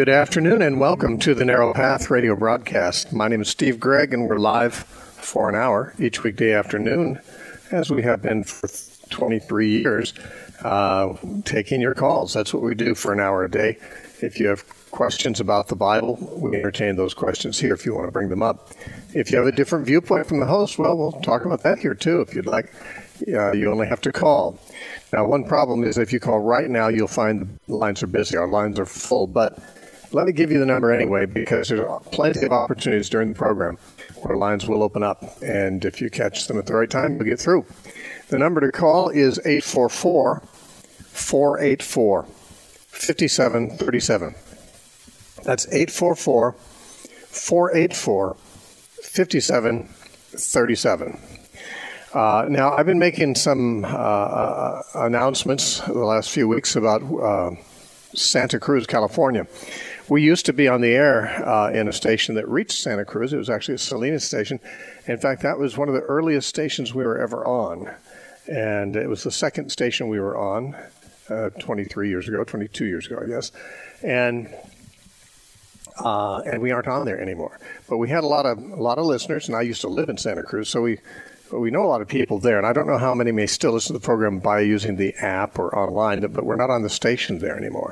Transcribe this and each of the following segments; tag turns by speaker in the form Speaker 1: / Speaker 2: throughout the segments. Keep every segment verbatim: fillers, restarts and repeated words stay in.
Speaker 1: Good afternoon and welcome to the Narrow Path radio broadcast. My name is Steve Gregg and we're live for an hour each weekday afternoon, as we have been for twenty-three years, uh, taking your calls. That's what we do for an hour a day. If you have questions about the Bible, we entertain those questions here if you want to bring them up. If you have a different viewpoint from the host, well, we'll talk about that here too if you'd like. Uh, you only have to call. Now, one problem is if you call right now, you'll find the lines are busy. Our lines are full, but let me give you the number anyway, because there's plenty of opportunities during the program where lines will open up, and if you catch them at the right time, you'll get through. The number to call is eight four four, four eight four, five seven three seven. That's eight four four, four eight four, five seven three seven. Uh, now, I've been making some uh, uh, announcements the last few weeks about uh, Santa Cruz, California. We used to be on the air uh, in a station that reached Santa Cruz. It was actually a Salinas station. In fact, that was one of the earliest stations we were ever on. And it was the second station we were on uh, twenty-three years ago, twenty-two years ago, I guess. And uh, and we aren't on there anymore. But we had a lot of a lot of listeners, and I used to live in Santa Cruz, so we we know a lot of people there. And I don't know how many may still listen to the program by using the app or online, but we're not on the station there anymore.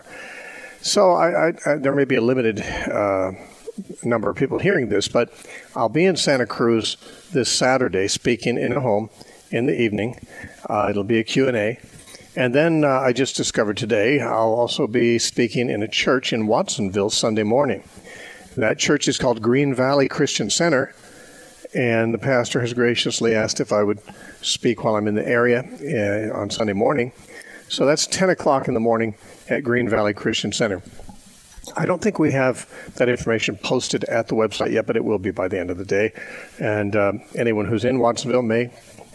Speaker 1: So I, I, I, there may be a limited uh, number of people hearing this, but I'll be in Santa Cruz this Saturday speaking in a home in the evening. Uh, it'll be a Q and A. And then uh, I just discovered today I'll also be speaking in a church in Watsonville Sunday morning. That church is called Green Valley Christian Center, and the pastor has graciously asked if I would speak while I'm in the area uh, on Sunday morning. So that's ten o'clock in the morning at Green Valley Christian Center. I don't think we have that information posted at the website yet, but it will be by the end of the day. And uh, anyone who's in Watsonville may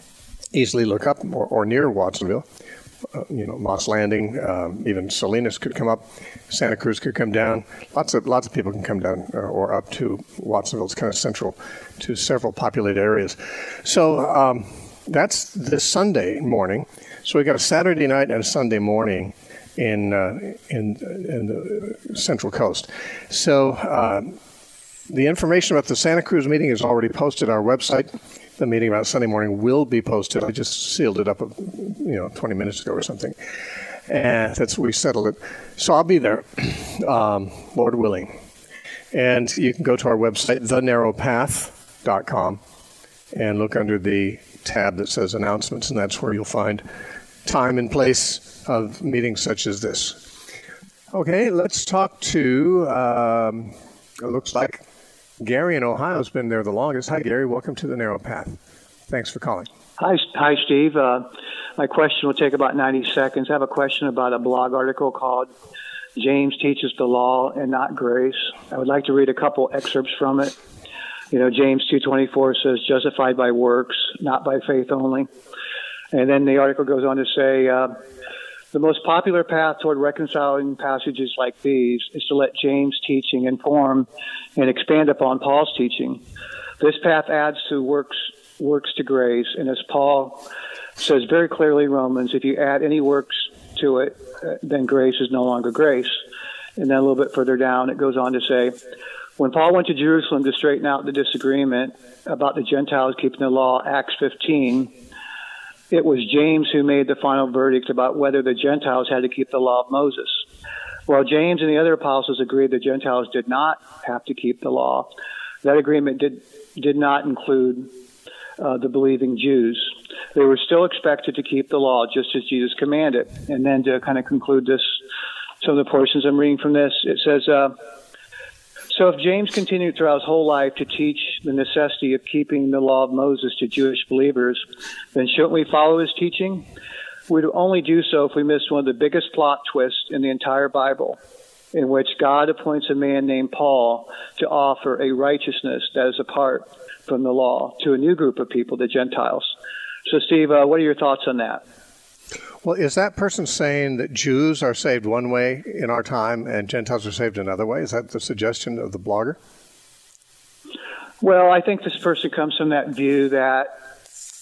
Speaker 1: easily look up, or, or near Watsonville. Uh, you know, Moss Landing, um, even Salinas could come up, Santa Cruz could come down. Lots of lots of people can come down uh, or up to Watsonville. It's kind of central to several populated areas. So um, that's this Sunday morning. So we got a Saturday night and a Sunday morning in uh, in in the Central Coast. So uh, the information about the Santa Cruz meeting is already posted on our website. The meeting about Sunday morning will be posted. I just sealed it up, you know, twenty minutes ago or something, and that's we settled it. So I'll be there, um, Lord willing. And you can go to our website, the narrow path dot com, and look under the tab that says announcements, and that's where you'll find time and place of meetings such as this. Okay, let's talk to. Um, it looks like Gary in Ohio has been there the longest. Hi, Gary. Welcome to the Narrow Path. Thanks for calling.
Speaker 2: Hi, hi, Steve. Uh, my question will take about ninety seconds. I have a question about a blog article called James Teaches the Law and Not Grace. I would like to read a couple excerpts from it. You know, James two twenty-four says, justified by works, not by faith only. And then the article goes on to say, uh, the most popular path toward reconciling passages like these is to let James' teaching inform and expand upon Paul's teaching. This path adds to works works to grace, and as Paul says very clearly in Romans, if you add any works to it, uh, then grace is no longer grace. And then a little bit further down, it goes on to say, when Paul went to Jerusalem to straighten out the disagreement about the Gentiles keeping the law, Acts fifteen, it was James who made the final verdict about whether the Gentiles had to keep the law of Moses. While James and the other apostles agreed the Gentiles did not have to keep the law, that agreement did did not include uh, the believing Jews. They were still expected to keep the law just as Jesus commanded. And then to kind of conclude this, some of the portions I'm reading from this, it says, uh, so if James continued throughout his whole life to teach the necessity of keeping the law of Moses to Jewish believers, then shouldn't we follow his teaching? We'd only do so if we missed one of the biggest plot twists in the entire Bible, in which God appoints a man named Paul to offer a righteousness that is apart from the law to a new group of people, the Gentiles. So, Steve, uh, what are your thoughts on that?
Speaker 1: Well, is that person saying that Jews are saved one way in our time and Gentiles are saved another way? Is that the suggestion of the blogger?
Speaker 2: Well, I think this person comes from that view that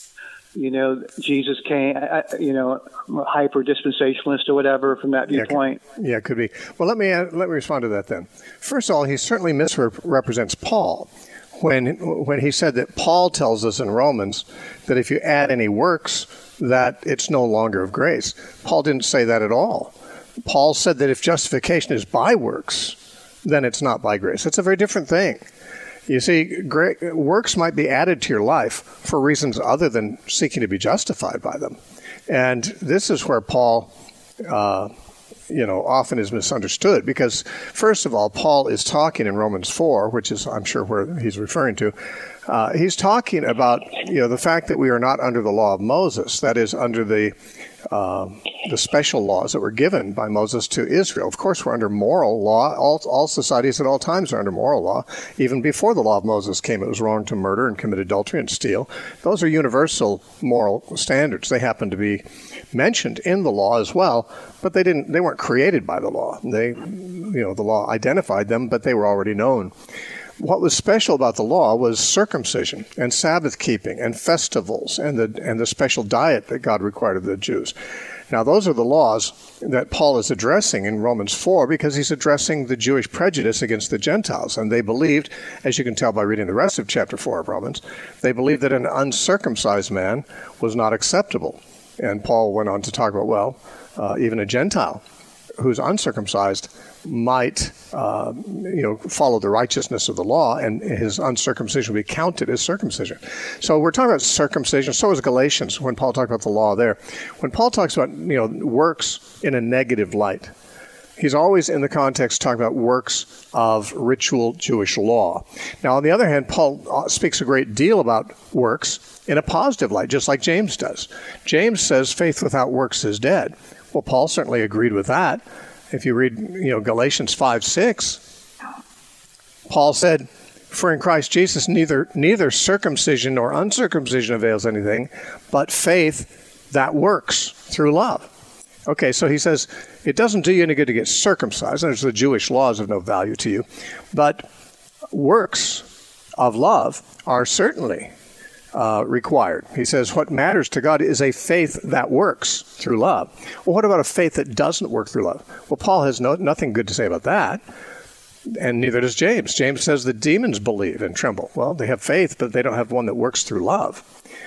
Speaker 2: you know, Jesus came, you know, hyper dispensationalist or whatever from that viewpoint?
Speaker 1: Yeah, yeah, it could be. Well, let me let me respond to that then. First of all, he certainly misrepresents Paul when when he said that Paul tells us in Romans that if you add any works, that it's no longer of grace. Paul didn't say that at all. Paul said that if justification is by works, then it's not by grace. It's a very different thing. You see, great, works might be added to your life for reasons other than seeking to be justified by them. And this is where Paul, uh, you know, often is misunderstood because, first of all, Paul is talking in Romans four, which is, I'm sure, where he's referring to. Uh, he's talking about, you know, the fact that we are not under the law of Moses, that is, under the uh, the special laws that were given by Moses to Israel. Of course, we're under moral law. All, all societies at all times are under moral law. Even before the law of Moses came, it was wrong to murder and commit adultery and steal. Those are universal moral standards. They happen to be mentioned in the law as well, but they didn't. They weren't created by the law. They, you know, the law identified them, but they were already known. What was special about the law was circumcision and Sabbath keeping and festivals and the and the special diet that God required of the Jews. Now, those are the laws that Paul is addressing in Romans four because he's addressing the Jewish prejudice against the Gentiles. And they believed, as you can tell by reading the rest of chapter four of Romans, they believed that an uncircumcised man was not acceptable. And Paul went on to talk about, well, uh, even a Gentile who's uncircumcised might, uh, you know, follow the righteousness of the law, and his uncircumcision will be counted as circumcision. So we're talking about circumcision. So is Galatians when Paul talked about the law there. When Paul talks about, you know, works in a negative light, he's always in the context talking about works of ritual Jewish law. Now, on the other hand, Paul speaks a great deal about works in a positive light, just like James does. James says faith without works is dead. Well, Paul certainly agreed with that. If you read, you know, Galatians five six, Paul said, "For in Christ Jesus neither neither circumcision nor uncircumcision avails anything, but faith that works through love." Okay, so he says it doesn't do you any good to get circumcised. There's the Jewish laws of no value to you, but works of love are certainly Uh, required. He says what matters to God is a faith that works through love. Well, what about a faith that doesn't work through love? Well, Paul has no, nothing good to say about that, and neither does James. James says the demons believe and tremble. Well, they have faith, but they don't have one that works through love.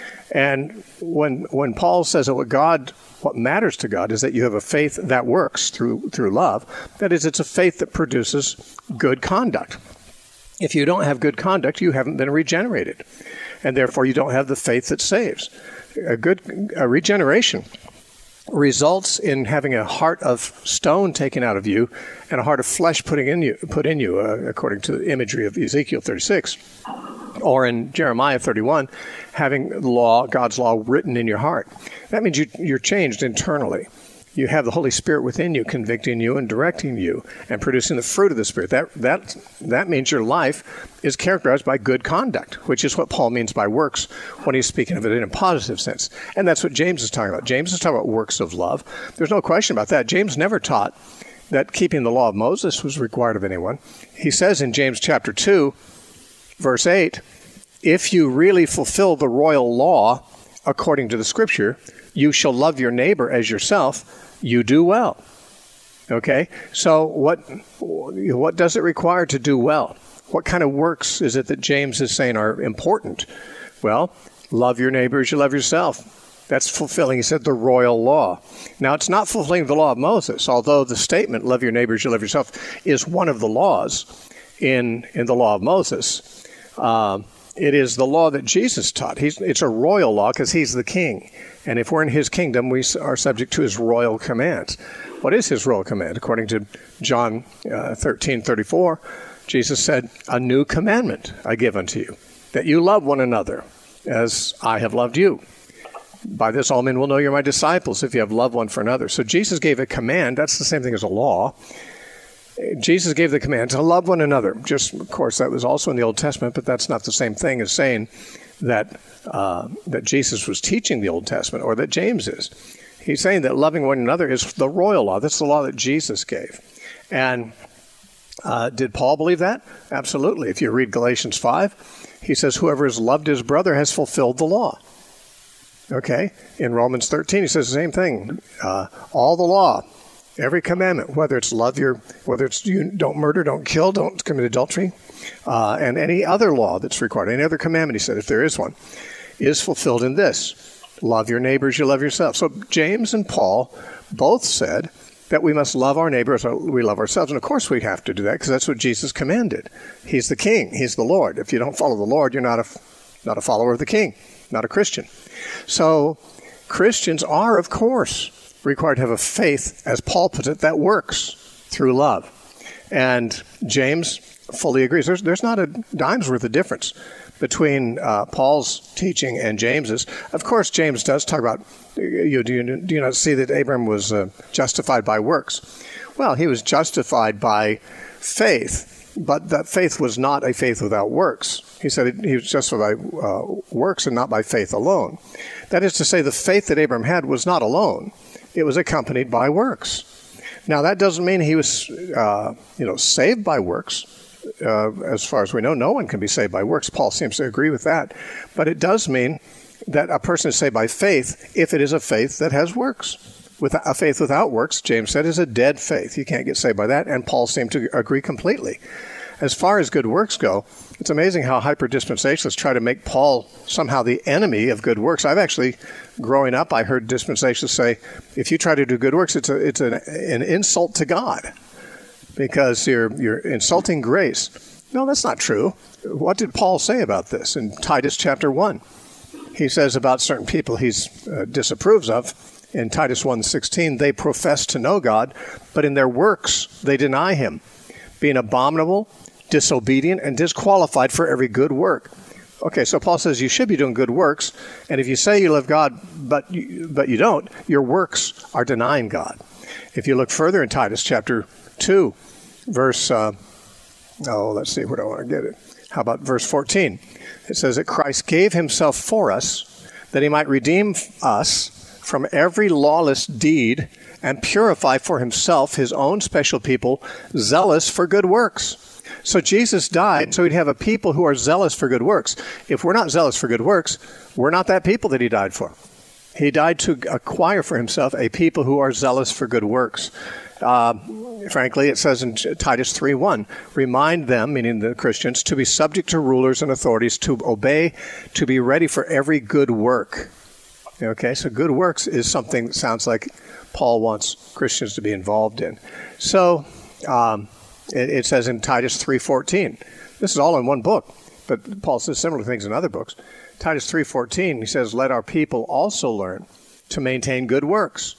Speaker 1: And when when Paul says that what God, what matters to God is that you have a faith that works through through love, that is, it's a faith that produces good conduct. If you don't have good conduct, you haven't been regenerated. And therefore, you don't have the faith that saves. A good a regeneration results in having a heart of stone taken out of you and a heart of flesh putting in you, put in you, uh, according to the imagery of Ezekiel thirty-six. Or in Jeremiah thirty-one, having the law, God's law, written in your heart. That means you, you're changed internally. You have the Holy Spirit within you, convicting you and directing you and producing the fruit of the Spirit. That that that means your life is characterized by good conduct, which is what Paul means by works when he's speaking of it in a positive sense. And that's what James is talking about. James is talking about works of love. There's no question about that. James never taught that keeping the law of Moses was required of anyone. He says in James chapter two, verse eight, if you really fulfill the royal law according to the Scripture, you shall love your neighbor as yourself, you do well. Okay? So what what does it require to do well? What kind of works is it that James is saying are important? Well, love your neighbor as you love yourself. That's fulfilling, he said, the royal law. Now, it's not fulfilling the law of Moses, although the statement, love your neighbor as you love yourself, is one of the laws in, in the law of Moses. Um, It is the law that Jesus taught. He's, it's a royal law because he's the king. And if we're in his kingdom, we are subject to his royal commands. What is his royal command? According to John uh, thirteen thirty-four, Jesus said, a new commandment I give unto you, that you love one another as I have loved you. By this all men will know you're my disciples if you have love one for another. So Jesus gave a command. That's the same thing as a law. Jesus gave the command to love one another. Just, of course, that was also in the Old Testament, but that's not the same thing as saying that uh, that Jesus was teaching the Old Testament or that James is. He's saying that loving one another is the royal law. That's the law that Jesus gave. And uh, did Paul believe that? Absolutely. If you read Galatians five, he says, whoever has loved his brother has fulfilled the law. Okay? In Romans thirteen, he says the same thing. Uh, all the law, every commandment, whether it's love your, whether it's you don't murder, don't kill, don't commit adultery, uh, and any other law that's required, any other commandment, he said, if there is one, is fulfilled in this. Love your neighbors, you love yourself. So James and Paul both said that we must love our neighbors as we love ourselves. And of course we have to do that because that's what Jesus commanded. He's the king. He's the Lord. If you don't follow the Lord, you're not a, not a follower of the king, not a Christian. So Christians are, of course, required to have a faith, as Paul puts it, that works through love. And James fully agrees. There's, there's not a dime's worth of difference between uh, Paul's teaching and James's. Of course, James does talk about, you, do, you, do you not see that Abraham was uh, justified by works? Well, he was justified by faith, but that faith was not a faith without works. He said he was justified by uh, works and not by faith alone. That is to say, the faith that Abraham had was not alone. It was accompanied by works. Now, that doesn't mean he was, uh, you know, saved by works. Uh, as far as we know, no one can be saved by works. Paul seems to agree with that. But it does mean that a person is saved by faith if it is a faith that has works. With a faith without works, James said, is a dead faith. You can't get saved by that, and Paul seemed to agree completely. As far as good works go, it's amazing how hyper-dispensationalists try to make Paul somehow the enemy of good works. I've actually, growing up, I heard dispensationalists say, if you try to do good works, it's a, it's an, an insult to God because you're you're insulting grace. No, that's not true. What did Paul say about this in Titus chapter one? He says about certain people he uh, disapproves of. In Titus one sixteen, they profess to know God, but in their works they deny him, being abominable, disobedient, and disqualified for every good work. Okay, so Paul says you should be doing good works, and if you say you love God, but you, but you don't, your works are denying God. If you look further in Titus chapter two, verse, uh, oh, let's see, where do I want to get it? How about verse fourteen? It says that Christ gave himself for us, that he might redeem us from every lawless deed and purify for himself his own special people, zealous for good works. So Jesus died so he'd have a people who are zealous for good works. If we're not zealous for good works, we're not that people that he died for. He died to acquire for himself a people who are zealous for good works. Uh, frankly, it says in Titus three one, remind them, meaning the Christians, to be subject to rulers and authorities, to obey, to be ready for every good work. Okay, so good works is something that sounds like Paul wants Christians to be involved in. So um, it, it says in Titus three fourteen, this is all in one book, but Paul says similar things in other books. Titus three fourteen, he says, let our people also learn to maintain good works.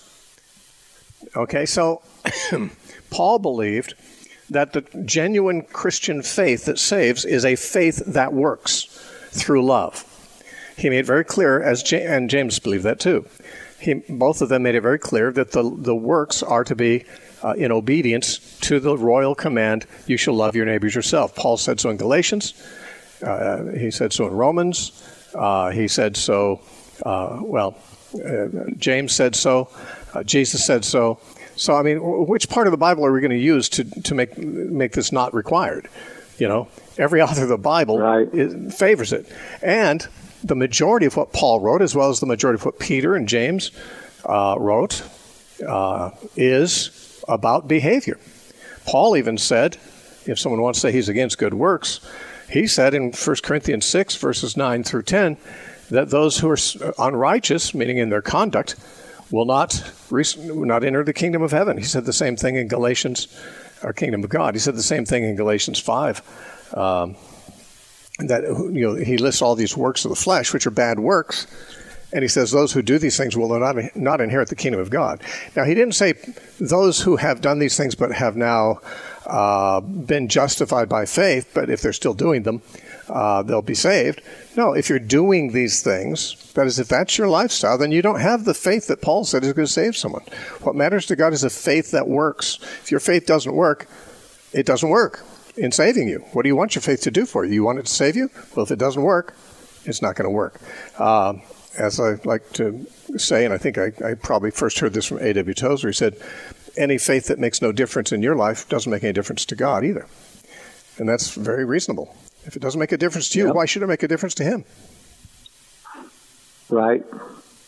Speaker 1: Okay, so Paul believed that the genuine Christian faith that saves is a faith that works through love. He made it very clear, as J- and James believed that too. He, both of them made it very clear that the, the works are to be uh, in obedience to the royal command, you shall love your neighbors yourself. Paul said so in Galatians. Uh, he said so in Romans. Uh, he said so, uh, well, uh, James said so. Uh, Jesus said so. So, I mean, which part of the Bible are we going to use to, to make make this not required? You know, every author of the Bible
Speaker 2: right.
Speaker 1: is, favors it. And the majority of what Paul wrote, as well as the majority of what Peter and James uh, wrote, uh, is about behavior. Paul even said, if someone wants to say he's against good works, he said in First Corinthians six, verses nine through ten, that those who are unrighteous, meaning in their conduct, will not not enter the kingdom of heaven. He said the same thing in Galatians, or kingdom of God. He said the same thing in Galatians five. Um, that you know he lists all these works of the flesh, which are bad works, and he says those who do these things will not not inherit the kingdom of God. Now, he didn't say those who have done these things but have now uh, been justified by faith, but if they're still doing them, uh, they'll be saved. No, if you're doing these things, that is, if that's your lifestyle, then you don't have the faith that Paul said is going to save someone. What matters to God is a faith that works. If your faith doesn't work, it doesn't work in saving you. What do you want your faith to do for you? You want it to save you? Well, if it doesn't work, it's not going to work. Uh, as I like to say, and I think I, I probably first heard this from A W Tozer, he said, any faith that makes no difference in your life doesn't make any difference to God either. And that's very reasonable. If it doesn't make a difference to you, yep. Why should it make a difference to him?
Speaker 2: Right.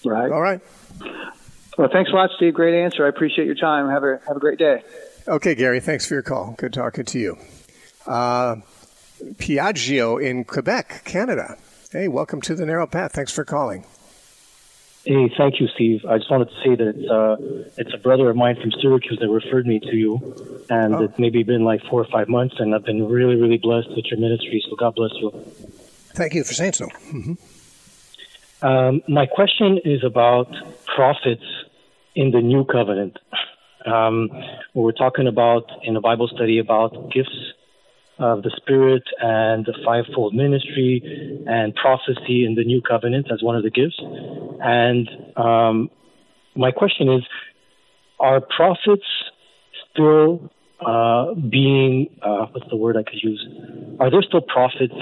Speaker 2: Right.
Speaker 1: All right.
Speaker 2: Well, thanks a lot, Steve. Great answer. I appreciate your time. Have a have a great day.
Speaker 1: Okay, Gary, thanks for your call. Good talking to you. Uh, Piaggio in Quebec, Canada. Hey, welcome to the Narrow Path. Thanks for calling.
Speaker 3: Hey, thank you, Steve. I just wanted to say that uh, it's a brother of mine from Syracuse that referred me to you, and oh. it's maybe been like four or five months, and I've been really, really blessed with your ministry, so God bless you.
Speaker 1: Thank you for saying so. Mm-hmm.
Speaker 3: Um, my question is about prophets in the New Covenant. Um, we're talking about, in a Bible study, about gifts of the Spirit and the fivefold ministry and prophecy in the New Covenant as one of the gifts. And um, my question is, are prophets still uh, being, uh, what's the word I could use? Are there still prophets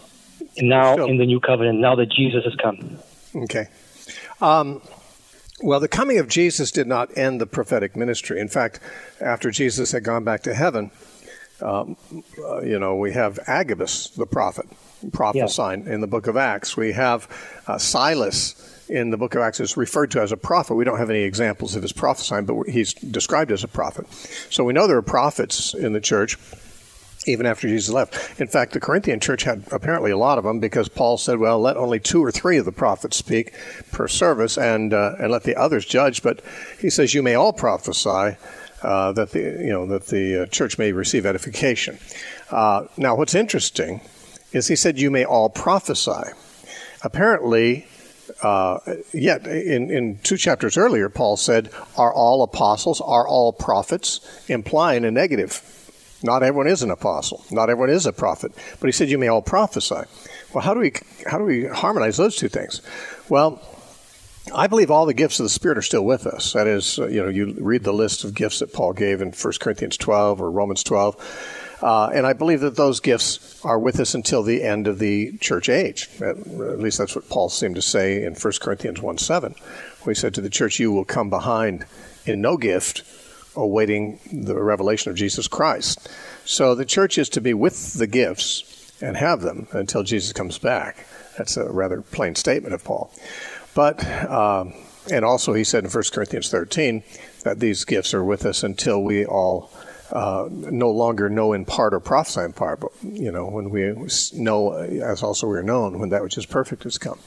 Speaker 3: now still. in the New Covenant, now that Jesus has come?
Speaker 1: Okay. Um, well, the coming of Jesus did not end the prophetic ministry. In fact, after Jesus had gone back to heaven, um, uh, you know, we have Agabus, the prophet, prophesying yeah. in the book of Acts. We have uh, Silas in the book of Acts is referred to as a prophet. We don't have any examples of his prophesying, but he's described as a prophet. So we know there are prophets in the church even after Jesus left. In fact, the Corinthian church had apparently a lot of them because Paul said, well, let only two or three of the prophets speak per service and uh, and let the others judge. But he says you may all prophesy uh, that the you know that the uh, church may receive edification. Uh, now, what's interesting is he said you may all prophesy. Apparently, uh, yet in, in two chapters earlier, Paul said, are all apostles, are all prophets, implying a negative. Not everyone is an apostle. Not everyone is a prophet. But he said, you may all prophesy. Well, how do we how do we harmonize those two things? Well, I believe all the gifts of the Spirit are still with us. That is, uh, you know, you read the list of gifts that Paul gave in First Corinthians twelve or Romans twelve. Uh, and I believe that those gifts are with us until the end of the church age. At, at least that's what Paul seemed to say in First Corinthians one seven, where he said to the church, you will come behind in no gift, awaiting the revelation of Jesus Christ. So the church is to be with the gifts and have them until Jesus comes back. That's a rather plain statement of Paul. But, um, and also he said in First Corinthians thirteen that these gifts are with us until we all uh, no longer know in part or prophesy in part, but, you know, when we know as also we are known, when that which is perfect has come.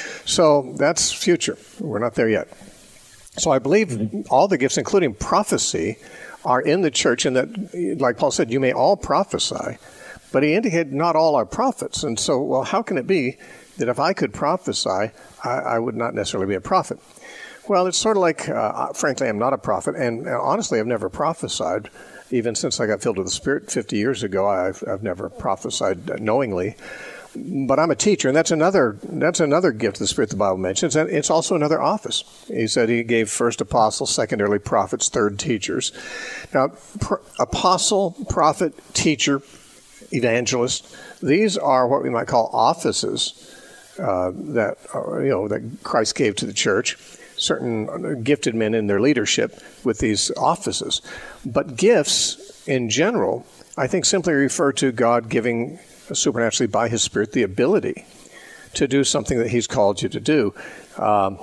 Speaker 1: So that's future. We're not there yet. So I believe all the gifts, including prophecy, are in the church, and that, like Paul said, you may all prophesy, but he indicated not all are prophets. And so, well, how can it be that if I could prophesy, I, I would not necessarily be a prophet? Well, it's sort of like, uh, frankly, I'm not a prophet, and uh, honestly, I've never prophesied. Even since I got filled with the Spirit fifty years ago, I've, I've never prophesied knowingly. But I'm a teacher, and that's another that's another gift of the Spirit the Bible mentions, and it's also another office. He said he gave first apostles, secondarily prophets, third teachers. Now, pr- apostle, prophet, teacher, evangelist, these are what we might call offices uh, that are, you know that Christ gave to the church. Certain gifted men in their leadership with these offices. But gifts, in general, I think simply refer to God giving supernaturally by His Spirit the ability to do something that He's called you to do. Um,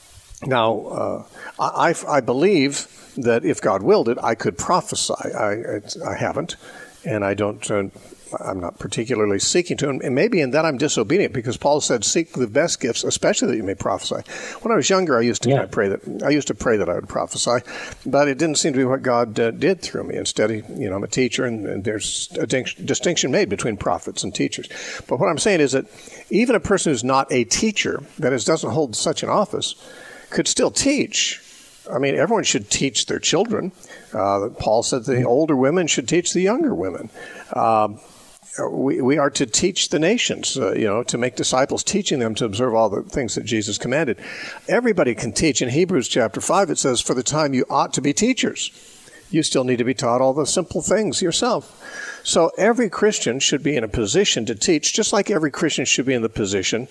Speaker 1: now, uh, I, I believe that if God willed it, I could prophesy. I, I haven't, and I don't. Uh, I'm not particularly seeking to, and maybe in that I'm disobedient, because Paul said, "Seek the best gifts, especially that you may prophesy." When I was younger, I used to yeah. kind of pray that I used to pray that I would prophesy, but it didn't seem to be what God uh, did through me. Instead, you know, I'm a teacher, and, and there's a distinction made between prophets and teachers. But what I'm saying is that even a person who's not a teacher, that is, doesn't hold such an office, could still teach. I mean, everyone should teach their children. Uh, Paul said the older women should teach the younger women. Um, We, we are to teach the nations, uh, you know, to make disciples, teaching them to observe all the things that Jesus commanded. Everybody can teach. In Hebrews chapter five, it says, for the time you ought to be teachers. You still need to be taught all the simple things yourself. So every Christian should be in a position to teach, just like every Christian should be in the position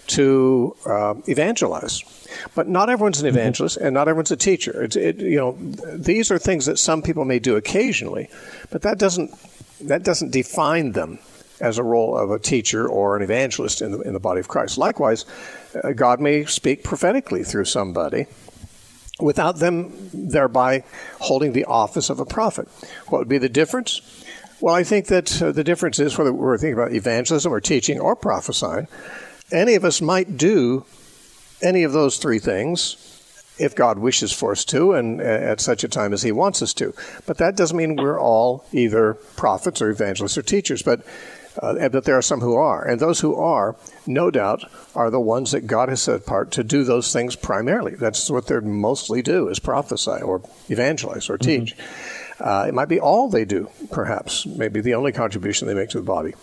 Speaker 1: to uh, evangelize. But not everyone's an evangelist, and not everyone's a teacher. It, it, you know, these are things that some people may do occasionally, but that doesn't That doesn't define them as a role of a teacher or an evangelist in the, in the body of Christ. Likewise, uh, God may speak prophetically through somebody without them thereby holding the office of a prophet. What would be the difference? Well, I think that uh, the difference is whether we're thinking about evangelism or teaching or prophesying. Any of us might do any of those three things if God wishes for us to, and uh, at such a time as he wants us to. But that doesn't mean we're all either prophets or evangelists or teachers, but uh, but there are some who are. And those who are, no doubt, are the ones that God has set apart to do those things primarily. That's what they mostly do, is prophesy or evangelize or teach. Mm-hmm. Uh, it might be all they do, perhaps, maybe the only contribution they make to the body.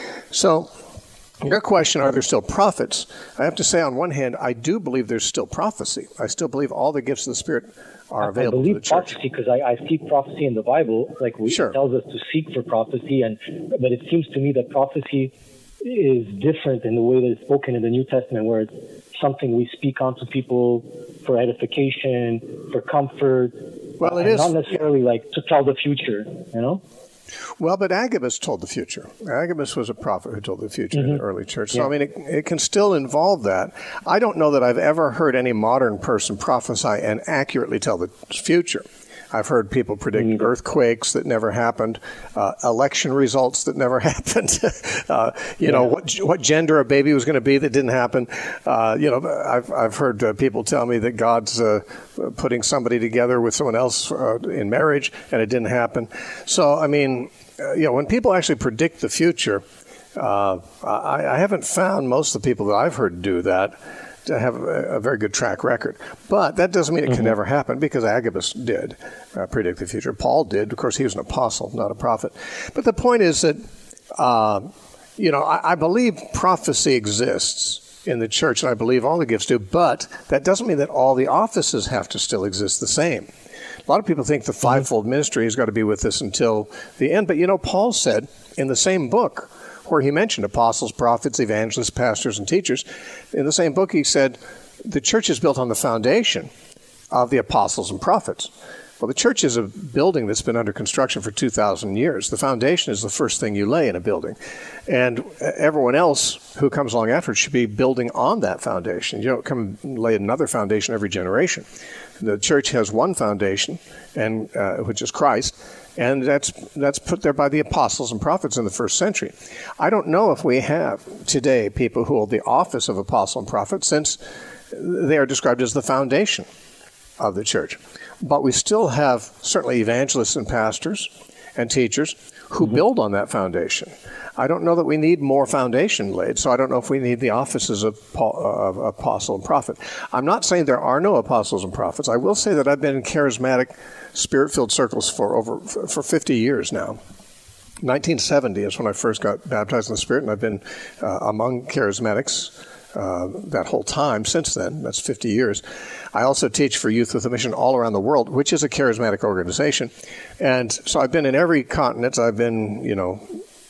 Speaker 1: So, your question, are there still prophets? I have to say, on one hand, I do believe there's still prophecy. I still believe all the gifts of the Spirit are available to the church.
Speaker 3: I believe prophecy because I, I see prophecy in the Bible. Like we, sure. It tells us to seek for prophecy, and but it seems to me that prophecy is different in the way that it's spoken in the New Testament, where it's something we speak onto people for edification, for comfort.
Speaker 1: Well, it
Speaker 3: and
Speaker 1: is
Speaker 3: not necessarily like to tell the future, you know.
Speaker 1: Well, but Agabus told the future. Agabus was a prophet who told the future mm-hmm. in the early church. So, yeah. I mean, it, it can still involve that. I don't know that I've ever heard any modern person prophesy and accurately tell the future. I've heard people predict mm-hmm. earthquakes that never happened, uh, election results that never happened, uh, you yeah. know, what what gender a baby was going to be that didn't happen. Uh, you know, I've I've heard uh, people tell me that God's uh, putting somebody together with someone else uh, in marriage, and it didn't happen. So, I mean, uh, you know, when people actually predict the future, uh, I, I haven't found most of the people that I've heard do that to have a, a very good track record. But that doesn't mean it mm-hmm. can never happen, because Agabus did uh, predict the future. Paul did. Of course, he was an apostle, not a prophet. But the point is that, uh, you know, I, I believe prophecy exists in the church, and I believe all the gifts do, but that doesn't mean that all the offices have to still exist the same. A lot of people think the fivefold mm-hmm. ministry has got to be with us until the end. But, you know, Paul said in the same book, where he mentioned apostles, prophets, evangelists, pastors, and teachers, in the same book he said the church is built on the foundation of the apostles and prophets. Well, the church is a building that's been under construction for two thousand years. The foundation is the first thing you lay in a building. And everyone else who comes along after it should be building on that foundation. You don't come and lay another foundation every generation. The church has one foundation, and uh, which is Christ, and that's that's put there by the apostles and prophets in the first century. I don't know if we have today people who hold the office of apostle and prophet, since they are described as the foundation of the church. But we still have certainly evangelists and pastors and teachers who mm-hmm. build on that foundation. I don't know that we need more foundation laid, so I don't know if we need the offices of, of apostle and prophet. I'm not saying there are no apostles and prophets. I will say that I've been in charismatic, spirit-filled circles for over for fifty years now. nineteen seventy is when I first got baptized in the Spirit, and I've been uh, among charismatics uh, that whole time since then. That's fifty years. I also teach for Youth with a Mission all around the world, which is a charismatic organization. And so I've been in every continent. I've been, you know,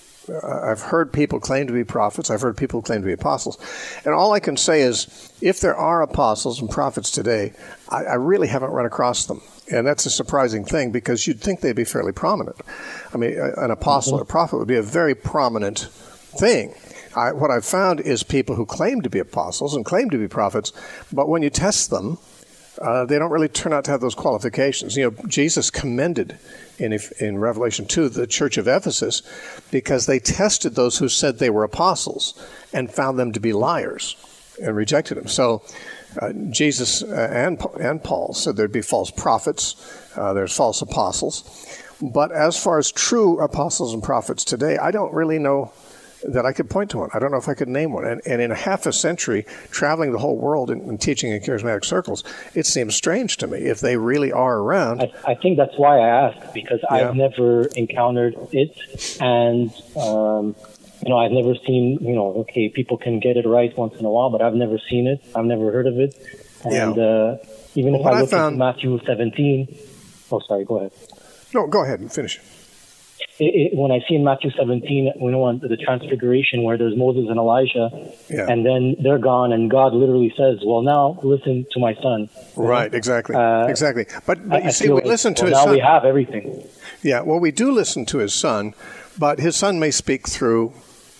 Speaker 1: I've heard people claim to be prophets. I've heard people claim to be apostles. And all I can say is, if there are apostles and prophets today, I, I really haven't run across them. And that's a surprising thing, because you'd think they'd be fairly prominent. I mean, an apostle mm-hmm. or prophet would be a very prominent thing. I, what I've found is people who claim to be apostles and claim to be prophets, but when you test them, uh, they don't really turn out to have those qualifications. You know, Jesus commended in in Revelation two the church of Ephesus because they tested those who said they were apostles and found them to be liars and rejected them. So uh, Jesus and and Paul said there'd be false prophets, uh, there's false apostles. But as far as true apostles and prophets today, I don't really know that I could point to one. I don't know if I could name one. And, and in a half a century, traveling the whole world and, and teaching in charismatic circles, it seems strange to me if they really are around.
Speaker 3: I, I think that's why I asked, because yeah. I've never encountered it. And, um, you know, I've never seen, you know, okay, people can get it right once in a while, but I've never seen it. I've never heard of it. And yeah. uh, even well, if I look I found... at Matthew seventeen, oh, sorry, go ahead.
Speaker 1: No, go ahead and finish it.
Speaker 3: It, it, when I see in Matthew seventeen, you know, on the Transfiguration, where there's Moses and Elijah, yeah. and then they're gone, and God literally says, "Well, now listen to my son."
Speaker 1: Right, exactly, uh, exactly. But, but you
Speaker 3: I
Speaker 1: see, we listen to
Speaker 3: well,
Speaker 1: his
Speaker 3: now
Speaker 1: son. Now
Speaker 3: we have everything.
Speaker 1: Yeah, well, we do listen to his son, but his son may speak through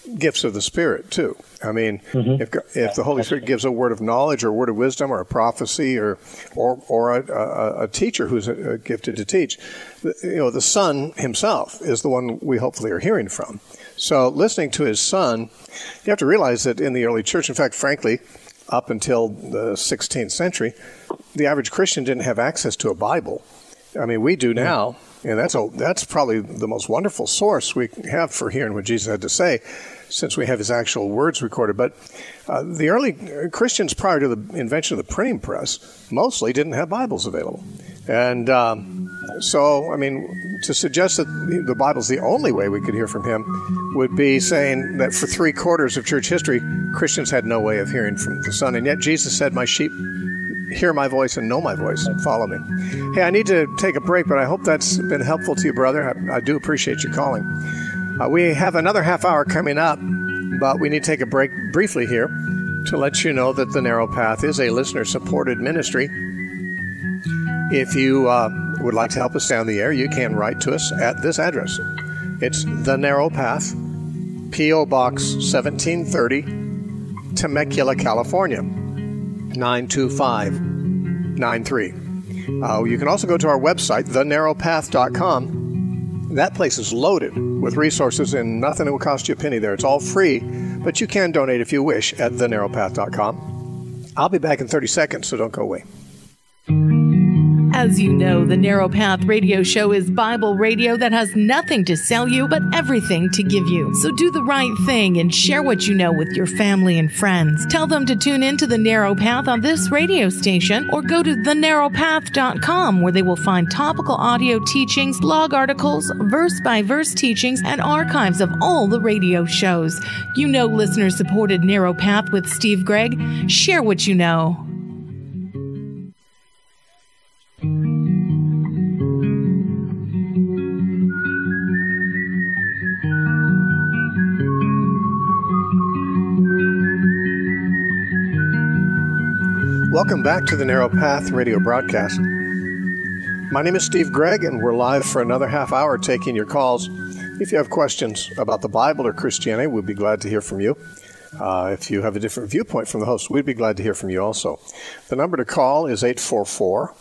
Speaker 1: gifts of the Spirit too. I mean,
Speaker 3: Mm-hmm.
Speaker 1: if if the Holy Spirit gives a word of knowledge or a word of wisdom or a prophecy or or or a, a, a teacher who's a, a gifted to teach, you know, the Son himself is the one we hopefully are hearing from. So listening to his Son, you have to realize that in the early church, in fact, frankly, up until the sixteenth century, the average Christian didn't have access to a Bible. I mean, we do now. And that's a, that's probably the most wonderful source we have for hearing what Jesus had to say, since we have his actual words recorded. But uh, the early Christians, prior to the invention of the printing press, mostly didn't have Bibles available. And um, so, I mean, to suggest that the Bible's the only way we could hear from him would be saying that for three quarters of church history, Christians had no way of hearing from the Son. And yet Jesus said, "My sheep hear my voice and know my voice and follow me." Hey, I need to take a break, but I hope that's been helpful to you, brother. I, I do appreciate you calling. Uh, we have another half hour coming up, but we need to take a break briefly here to let you know that The Narrow Path is a listener-supported ministry. If you uh, would like to help us stay on the air, you can write to us at this address. It's The Narrow Path, P O Box seventeen thirty, Temecula, California, nine two five nine three. Uh, you can also go to our website, the narrow path dot com. That place is loaded with resources, and nothing will cost you a penny there. It's all free, but you can donate if you wish at the narrow path dot com. I'll be back in thirty seconds, so don't go away.
Speaker 4: As you know, the Narrow Path radio show is Bible radio that has nothing to sell you, but everything to give you. So do the right thing and share what you know with your family and friends. Tell them to tune in to the Narrow Path on this radio station, or go to the narrow path dot com, where they will find topical audio teachings, blog articles, verse-by-verse teachings, and archives of all the radio shows. You know, listener-supported Narrow Path with Steve Gregg. Share what you know.
Speaker 1: Welcome back to the Narrow Path radio broadcast. My name is Steve Gregg, and we're live for another half hour taking your calls. If you have questions about the Bible or Christianity, we'd be glad to hear from you. Uh, if you have a different viewpoint from the host, we'd be glad to hear from you also. The number to call is eight four four,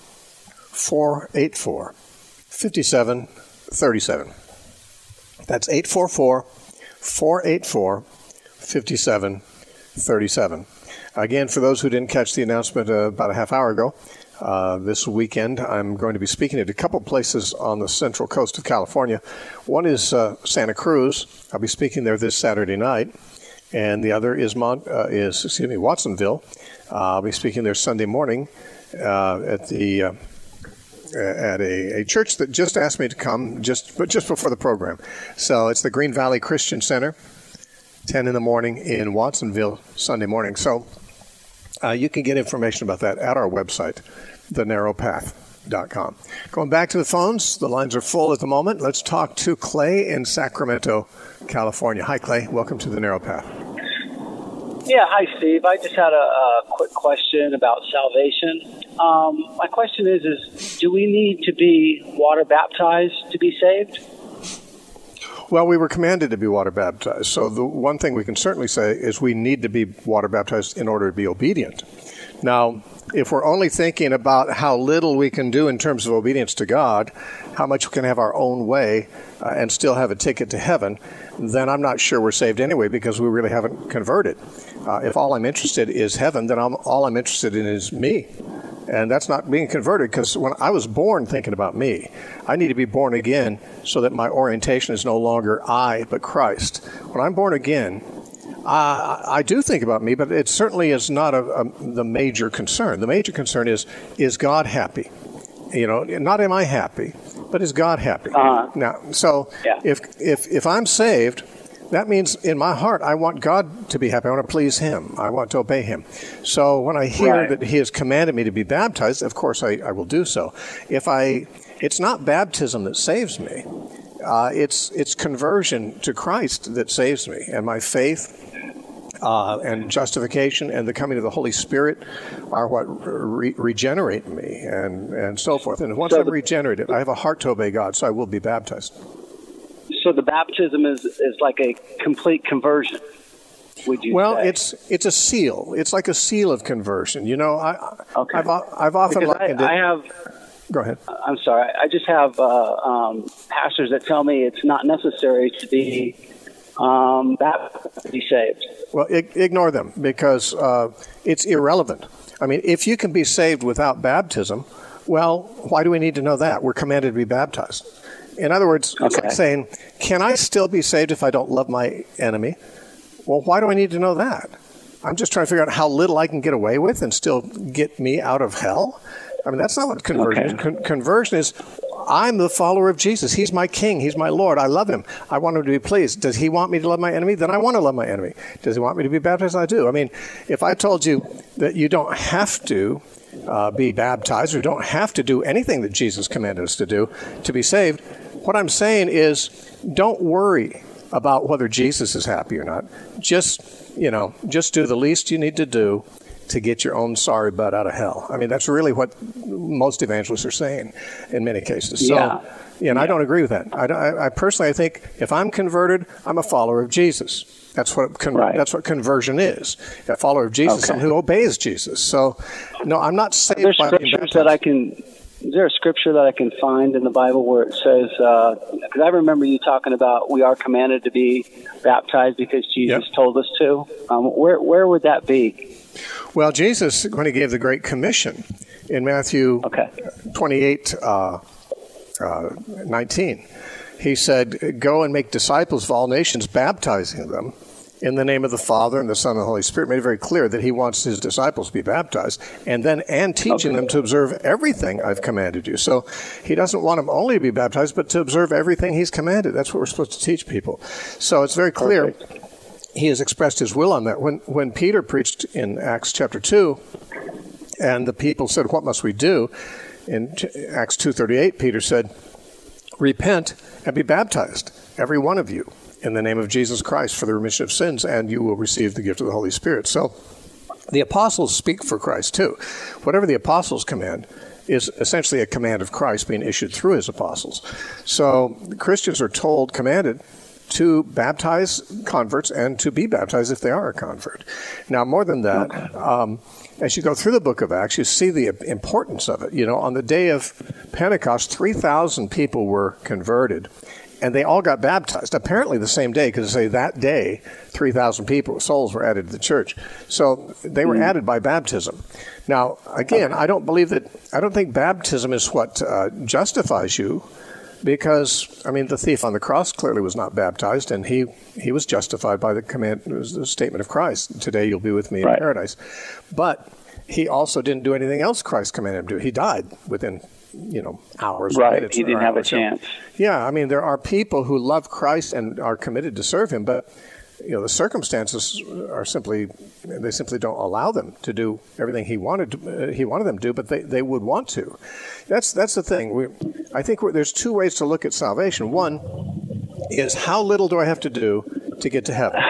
Speaker 1: four eight four, five seven three seven. That's eight four four, four eight four, five seven three seven. Again, for those who didn't catch the announcement uh, about a half hour ago, uh, this weekend I'm going to be speaking at a couple places on the central coast of California. One is uh, Santa Cruz. I'll be speaking there this Saturday night. And the other is, Mont, uh, is excuse me, Watsonville. Uh, I'll be speaking there Sunday morning uh, at the uh, at a, a church that just asked me to come just but just before the program. So it's the Green Valley Christian Center, ten in the morning in Watsonville, Sunday morning. So uh, you can get information about that at our website, the narrow path dot com. Going back to the phones, the lines are full at the moment. Let's talk to Clay in Sacramento, California. Hi, Clay. Welcome to the Narrow Path.
Speaker 5: Yeah, hi, Steve. I just had a, a quick question about salvation. Um, my question is, is, do we need to be water baptized to be saved?
Speaker 1: Well, we were commanded to be water baptized. So the one thing we can certainly say is we need to be water baptized in order to be obedient. Now, if we're only thinking about how little we can do in terms of obedience to God, how much we can have our own way uh, and still have a ticket to heaven, then I'm not sure we're saved anyway, because we really haven't converted. Uh, if all I'm interested is heaven, then I'm, all I'm interested in is me. And that's not being converted, because when I was born thinking about me, I need to be born again so that my orientation is no longer I, but Christ. When I'm born again, I, I do think about me, but it certainly is not a, a, the major concern. The major concern is, is God happy? You know, not am I happy, but is God happy?
Speaker 5: Uh-huh.
Speaker 1: Now, so
Speaker 5: yeah.
Speaker 1: if, if, if I'm saved, that means in my heart, I want God to be happy. I want to please Him. I want to obey Him. So when I hear
Speaker 5: right.
Speaker 1: that He has commanded me to be baptized, of course I, I will do so. If I, it's not baptism that saves me. Uh, it's it's conversion to Christ that saves me, and my faith uh, and justification and the coming of the Holy Spirit are what re- regenerate me, and, and so forth. And once
Speaker 5: so
Speaker 1: I'm
Speaker 5: the,
Speaker 1: regenerated, I have a heart to obey God, so I will be baptized.
Speaker 5: so the baptism is is like a complete conversion. Would you
Speaker 1: well,
Speaker 5: say?
Speaker 1: it's it's a seal. It's like a seal of conversion. You know, I
Speaker 5: okay.
Speaker 1: I've I've often
Speaker 5: because
Speaker 1: likened
Speaker 5: I,
Speaker 1: it.
Speaker 5: I have.
Speaker 1: Go ahead.
Speaker 5: I'm sorry. I just have uh, um, pastors that tell me it's not necessary to be um, baptized to be saved.
Speaker 1: Well, I- ignore them because uh, it's irrelevant. I mean, if you can be saved without baptism, well, why do we need to know that? We're commanded to be baptized. In other words, it's
Speaker 5: Okay.
Speaker 1: like saying, can I still be saved if I don't love my enemy? Well, why do I need to know that? I'm just trying to figure out how little I can get away with and still get me out of hell. I mean, that's not what conversion
Speaker 5: Okay.
Speaker 1: is. Con- conversion is, I'm the follower of Jesus. He's my king. He's my Lord. I love him. I want him to be pleased. Does he want me to love my enemy? Then I want to love my enemy. Does he want me to be baptized? I do. I mean, if I told you that you don't have to uh, be baptized or don't have to do anything that Jesus commanded us to do to be saved, what I'm saying is don't worry about whether Jesus is happy or not. Just, you know, just do the least you need to do to get your own sorry butt out of hell. I mean, that's really what most evangelists are saying in many cases. So,
Speaker 5: Yeah.
Speaker 1: yeah, and yeah. I don't agree with that. I, I, I personally, I think if I'm converted, I'm a follower of Jesus. That's what con-
Speaker 5: Right.
Speaker 1: that's what conversion is. A follower of Jesus,
Speaker 5: Okay.
Speaker 1: someone who obeys Jesus. So, no, I'm not saved
Speaker 5: There's
Speaker 1: by being
Speaker 5: scriptures
Speaker 1: baptized.
Speaker 5: that I can. Is there a scripture that I can find in the Bible where it says? Because I remember you talking about we are commanded to be baptized because Jesus
Speaker 1: Yep.
Speaker 5: told us to. Um, where where would that be?
Speaker 1: Well, Jesus, when he gave the Great Commission in Matthew
Speaker 5: Okay.
Speaker 1: twenty-eight, uh, uh, nineteen, he said, go and make disciples of all nations, baptizing them in the name of the Father and the Son and the Holy Spirit. Made it very clear that he wants his disciples to be baptized, and then and teaching
Speaker 5: Okay.
Speaker 1: them to observe everything I've commanded you. So he doesn't want them only to be baptized, but to observe everything he's commanded. That's what we're supposed to teach people. So it's very clear.
Speaker 5: Perfect.
Speaker 1: He has expressed his will on that. When when Peter preached in Acts chapter two, and the people said, what must we do? In Acts two thirty-eight, Peter said, repent and be baptized, every one of you, in the name of Jesus Christ for the remission of sins, and you will receive the gift of the Holy Spirit. So the apostles speak for Christ too. Whatever the apostles command is essentially a command of Christ being issued through his apostles. So Christians are told, commanded, to baptize converts and to be baptized if they are a convert. Now, more than that,
Speaker 5: Okay.
Speaker 1: um, as you go through the book of Acts, you see the importance of it. You know, on the day of Pentecost, three thousand people were converted, and they all got baptized, apparently the same day, because they say that day, three thousand people, souls were added to the church. So they were mm. added by baptism. Now, again, okay. I don't believe that, I don't think baptism is what uh, justifies you, because, I mean, the thief on the cross clearly was not baptized, and he, he was justified by the command, it was the statement of Christ, today you'll be with me
Speaker 5: right.
Speaker 1: in paradise. But he also didn't do anything else Christ commanded him to do. He died within, you know, hours.
Speaker 5: Right,
Speaker 1: minutes
Speaker 5: he didn't have a chance.
Speaker 1: Yeah, I mean, there are people who love Christ and are committed to serve him, but, you know, the circumstances are simply, they simply don't allow them to do everything he wanted to, uh, he wanted them to do, but they, they would want to. That's that's the thing. We, I think we're, there's two ways to look at salvation. One is how little do I have to do to get to heaven?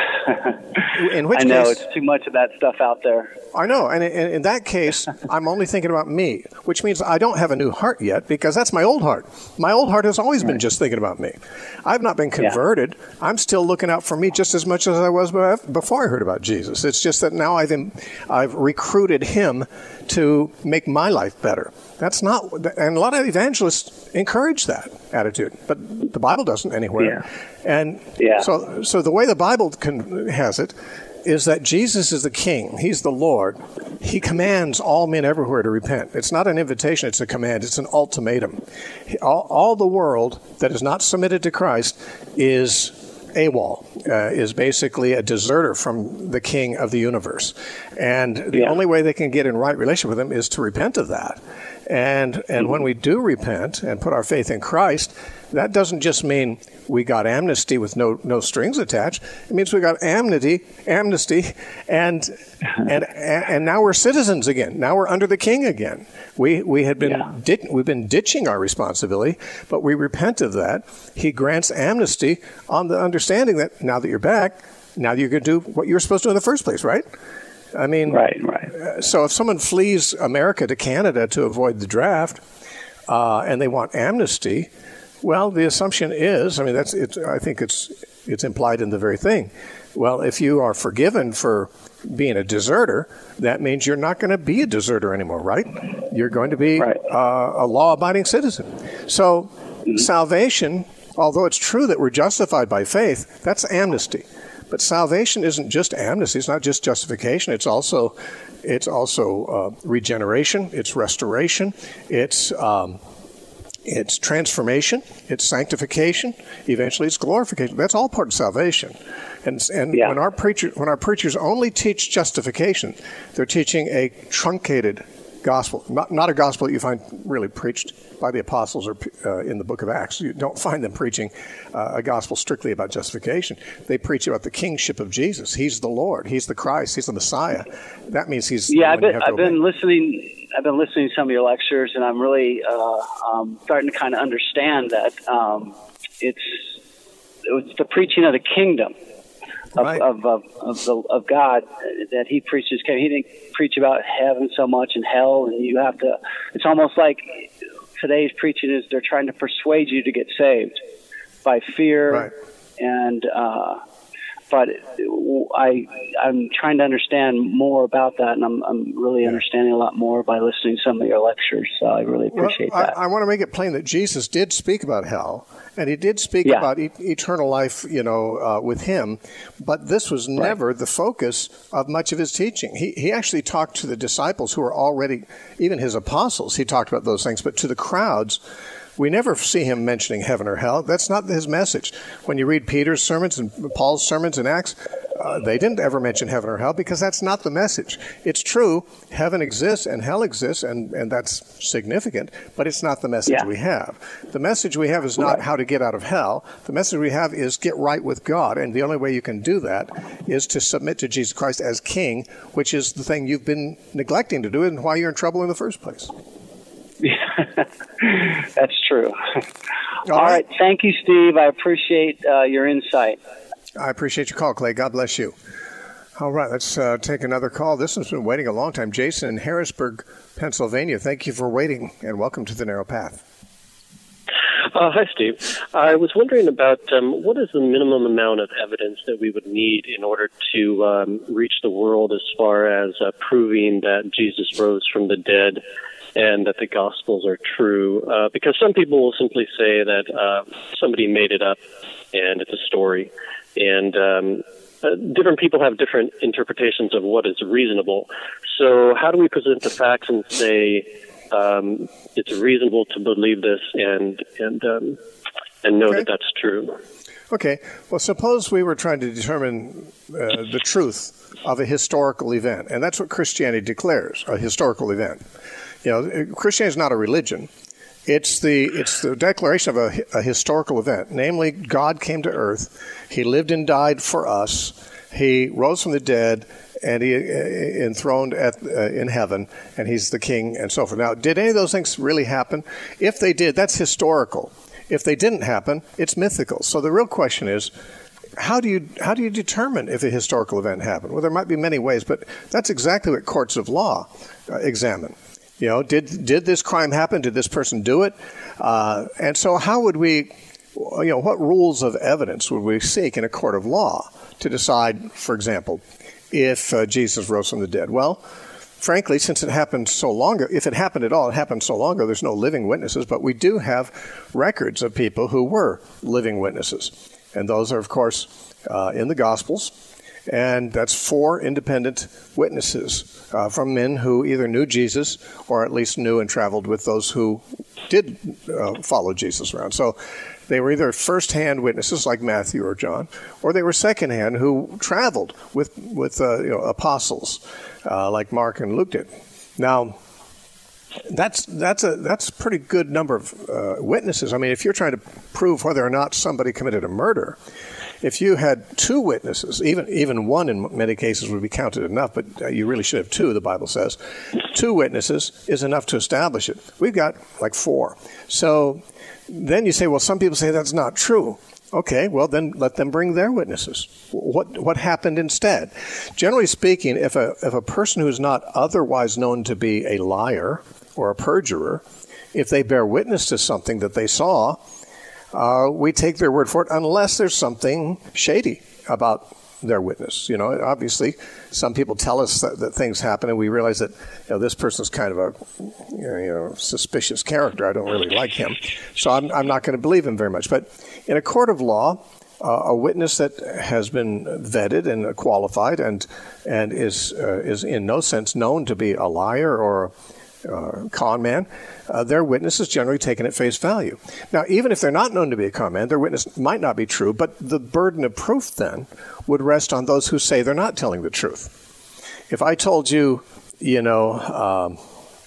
Speaker 1: In which
Speaker 5: I know,
Speaker 1: case,
Speaker 5: it's too much of that stuff out there.
Speaker 1: I know, and in, in that case, I'm only thinking about me, which means I don't have a new heart yet, because that's my old heart. My old heart has always been just thinking about me. I've not been converted. Yeah. I'm still looking out for me just as much as I was before I heard about Jesus. It's just that now I've I've recruited him to make my life better. That's not, and a lot of evangelists encourage that attitude, but the Bible doesn't anywhere.
Speaker 5: Yeah.
Speaker 1: And
Speaker 5: yeah.
Speaker 1: so, so the way the Bible can, has it is that Jesus is the King. He's the Lord. He commands all men everywhere to repent. It's not an invitation, it's a command. It's an ultimatum. All, all the world that is not submitted to Christ is AWOL, uh, is basically a deserter from the King of the universe. And the
Speaker 5: yeah.
Speaker 1: only way they can get in right relationship with him is to repent of that. And and mm-hmm. when we do repent and put our faith in Christ, that doesn't just mean we got amnesty with no no strings attached. It means we got amnesty, amnesty, and and and now we're citizens again. Now we're under the King again. We we had been
Speaker 5: yeah.
Speaker 1: dit- we've been ditching our responsibility, but we repent of that. He grants amnesty on the understanding that now that you're back, now you're going to do what you were supposed to do in the first place, right? I mean,
Speaker 5: right, right.
Speaker 1: So if someone flees America to Canada to avoid the draft, uh, and they want amnesty, Well, the assumption is, I mean, that's it's, I think it's it's implied in the very thing. Well, if you are forgiven for being a deserter, that means you're not going to be a deserter anymore, right? You're going to be
Speaker 5: right.
Speaker 1: uh, a law-abiding citizen. So mm-hmm. salvation, although it's true that we're justified by faith, that's amnesty. But salvation isn't just amnesty. It's not just justification. It's also it's also uh, regeneration. It's restoration. It's um, it's transformation. It's sanctification. Eventually, it's glorification. That's all part of salvation. And and
Speaker 5: yeah.
Speaker 1: when our preacher when our preachers only teach justification, they're teaching a truncated gospel, not not a gospel that you find really preached by the apostles or uh, in the book of Acts. You don't find them preaching uh, a gospel strictly about justification. They preach about the kingship of Jesus. He's the Lord. He's the Christ. He's the Messiah. That means he's
Speaker 5: yeah.
Speaker 1: the one
Speaker 5: I've been I've been listening. I've been listening to some of your lectures, and I'm really uh, um, starting to kind of understand that um, it's it's the preaching of the kingdom. Of,
Speaker 1: right.
Speaker 5: of, of, of, the, of God that he preaches. He didn't preach about heaven so much and hell, and you have to, it's almost like today's preaching is they're trying to persuade you to get saved by fear.
Speaker 1: Right.
Speaker 5: And, uh, but I, I'm trying to understand more about that, and I'm, I'm really yeah. understanding a lot more by listening to some of your lectures, so I really appreciate
Speaker 1: well,
Speaker 5: that.
Speaker 1: I, I want to make it plain that Jesus did speak about hell, and he did speak
Speaker 5: yeah.
Speaker 1: about e- eternal life, you know, uh, with him, but this was never right. the focus of much of his teaching. He he actually talked to the disciples who were already, even his apostles, he talked about those things, but to the crowds, we never see him mentioning heaven or hell. That's not his message. When you read Peter's sermons and Paul's sermons in Acts, uh, they didn't ever mention heaven or hell because that's not the message. It's true, heaven exists and hell exists, and, and that's significant, but it's not the message
Speaker 5: yeah.
Speaker 1: we have. The message we have is not
Speaker 5: right.
Speaker 1: how to get out of hell. The message we have is get right with God, and the only way you can do that is to submit to Jesus Christ as King, which is the thing you've been neglecting to do and why you're in trouble in the first place.
Speaker 5: Yeah, that's true. All, All
Speaker 1: right.
Speaker 5: right. Thank you, Steve. I appreciate uh, your insight.
Speaker 1: I appreciate your call, Clay. God bless you. All right. Let's uh, take another call. This one's been waiting a long time. Jason in Harrisburg, Pennsylvania. Thank you for waiting, and welcome to The Narrow Path.
Speaker 6: Uh, hi, Steve. I was wondering about um, what is the minimum amount of evidence that we would need in order to um, reach the world as far as uh, proving that Jesus rose from the dead and that the Gospels are true, uh, because some people will simply say that uh, somebody made it up and it's a story. And um, uh, different people have different interpretations of what is reasonable. So how do we present the facts and say um, it's reasonable to believe this and and um, and know
Speaker 1: okay.
Speaker 6: that that's true?
Speaker 1: Okay. Well, suppose we were trying to determine uh, the truth of a historical event, and that's what Christianity declares, a historical event. You know, Christianity is not a religion. It's the it's the declaration of a, a historical event. Namely, God came to earth. He lived and died for us. He rose from the dead, and he uh, enthroned at uh, in heaven, and he's the king, and so forth. Now, did any of those things really happen? If they did, that's historical. If they didn't happen, it's mythical. So the real question is, how do you how do you determine if a historical event happened? Well, there might be many ways, but that's exactly what courts of law uh, examine. You know, did did this crime happen? Did this person do it? Uh, and so how would we, you know, what rules of evidence would we seek in a court of law to decide, for example, if uh, Jesus rose from the dead? Well, frankly, since it happened so long ago, if it happened at all, it happened so long ago, there's no living witnesses, but we do have records of people who were living witnesses. And those are, of course, uh, in the Gospels. And that's four independent witnesses uh, from men who either knew Jesus or at least knew and traveled with those who did uh, follow Jesus around. So they were either first-hand witnesses like Matthew or John, or they were second-hand who traveled with with uh, you know, apostles uh, like Mark and Luke did. Now, that's that's a that's a pretty good number of uh, witnesses. I mean, if you're trying to prove whether or not somebody committed a murder, if you had two witnesses, even even one in many cases would be counted enough, but uh, you really should have two, the Bible says. Two witnesses is enough to establish it. We've got like four. So then you say, well, some people say that's not true. Okay, well, then let them bring their witnesses. What what happened instead? Generally speaking, if a if a person who is not otherwise known to be a liar or a perjurer, if they bear witness to something that they saw, uh, we take their word for it unless there's something shady about their witness. You know, obviously, some people tell us that, that things happen, and we realize that, you know, this person's kind of a, you know, suspicious character. I don't really like him, so I'm, I'm not going to believe him very much. But in a court of law, uh, a witness that has been vetted and qualified and and is uh, is in no sense known to be a liar or Uh, con man, uh, their witness is generally taken at face value. Now, even if they're not known to be a con man, their witness might not be true, but the burden of proof then would rest on those who say they're not telling the truth. If I told you, you know, um,